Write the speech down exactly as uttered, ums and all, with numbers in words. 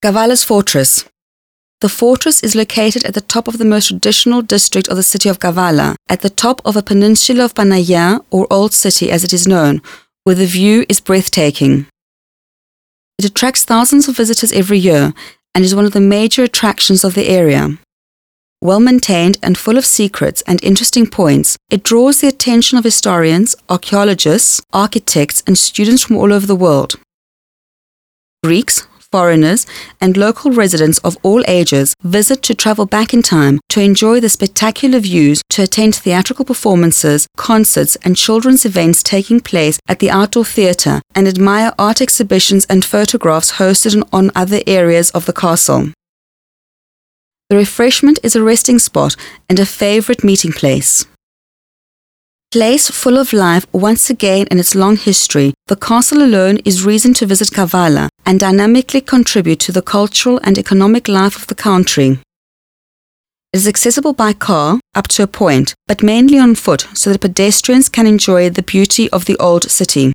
Kavala's Fortress. The fortress is located at the top of the most traditional district of the city of Kavala, at the top of a peninsula of Panaya, or Old City as it is known, where the view is breathtaking. It attracts thousands of visitors every year and is one of the major attractions of the area. Well-maintained and full of secrets and interesting points, it draws the attention of historians, archaeologists, architects, and students from all over the world. Greeks, foreigners, and local residents of all ages visit to travel back in time to enjoy the spectacular views, to attend theatrical performances, concerts, and children's events taking place at the outdoor theatre, and admire art exhibitions and photographs hosted on other areas of the castle. The refreshment is a resting spot and a favorite meeting place. Place full of life once again in its long history, the castle alone is reason to visit Kavala and dynamically contribute to the cultural and economic life of the country. It is accessible by car up to a point, but mainly on foot so that pedestrians can enjoy the beauty of the old city.